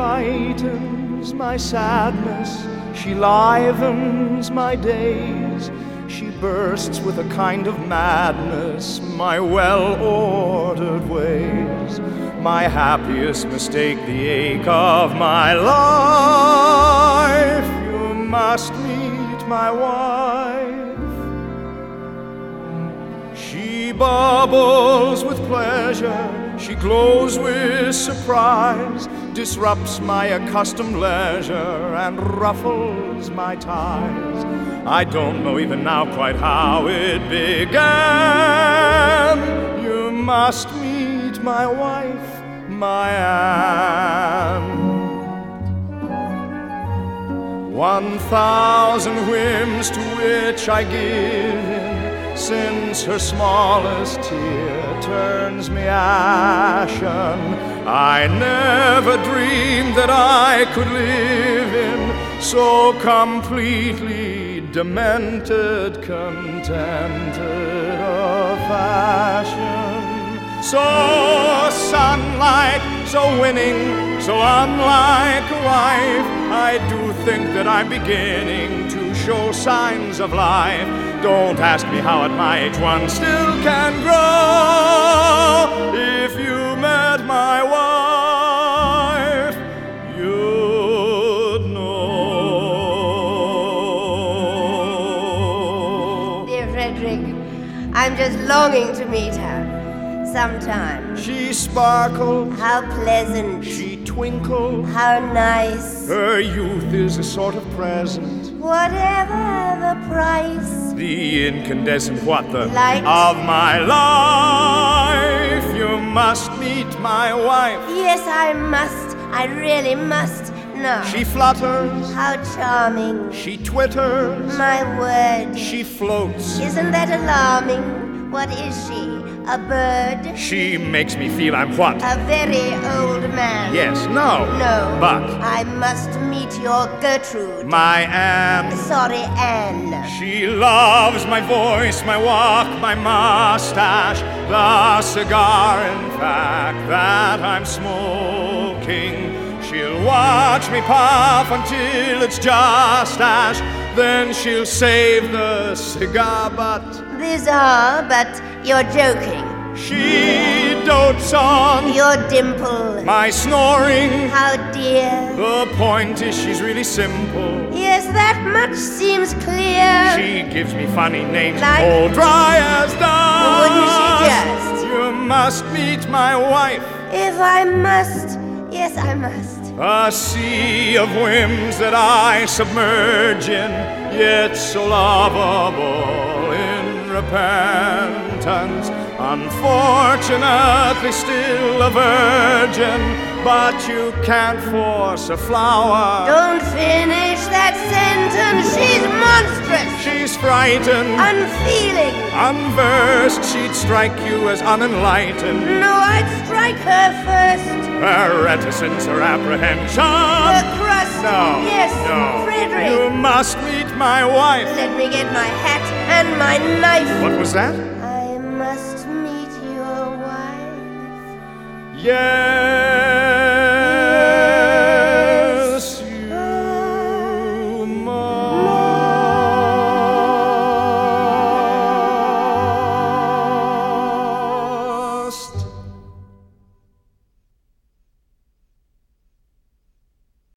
lightens my sadness, she livens my days. She bursts with a kind of madness my well-ordered ways. My happiest mistake, the ache of my life. You must meet my wife. She bubbles with pleasure, she glows with surprise, disrupts my accustomed leisure and ruffles my ties. I don't know even now quite how it began. You must meet my wife, my Anne. 1,000 whims to which I give in, since her smallest tear turns me ashen. I never dreamed that I could live in so completely demented, contented a fashion. So sunlight, so winning, so unlike a wife, I do think that I'm beginning to show signs of life. Don't ask me how at my age one still can grow. If you met my wife, you'd know. Dear Frederick, I'm just longing to meet her sometime. She sparkles, how pleasant. She twinkles, how nice. Her youth is a sort of present, whatever the price. The incandescent what the light of my life. You must meet my wife. Yes, I must. I really must. No. She flutters, how charming. She twitters, my word. She floats. Isn't that alarming? What is she? A bird? She makes me feel I'm what? A very old man. Yes, no. No. But I must meet your Gertrude. My Anne. Sorry, Anne. She loves my voice, my walk, my mustache, the cigar, in fact, that I'm smoking. She'll watch me puff until it's just ash, then she'll save the cigar butt. Bizarre, but you're joking. She dotes on your dimple, my snoring. How dear. The point is she's really simple. Yes, that much seems clear. She gives me funny names, like old dry as dust. Wouldn't she just? You must meet my wife. If I must, yes, I must. A sea of whims that I submerge in, yet so lovable in repentance. Unfortunately still a virgin, but you can't force a flower. Don't finish that sentence, she's monstrous. She's frightened, unfeeling, unversed. She'd strike you as unenlightened. No, I'd strike her first. Her reticence, her apprehension. Her crust. No. Yes, no. Frederick. You must meet my wife. Let me get my hat and my knife. What was that? I must meet your wife. Yes.